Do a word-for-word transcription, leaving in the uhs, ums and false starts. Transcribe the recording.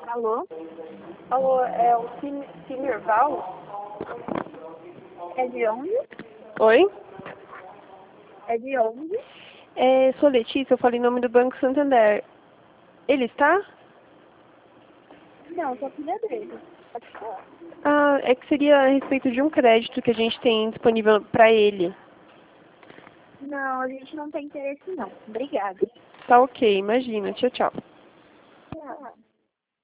Alô? Alô, é o Sen- Senhor Val? É de onde? Oi? É de onde? É, sou Letícia, eu falei em nome do Banco Santander. Ele está? Não, sou filha dele. Pode falar. Ah, é que seria a respeito de um crédito que a gente tem disponível para ele. Não, a gente não tem interesse não. Obrigada. Tá ok, imagina. Tchau, tchau. Tchau.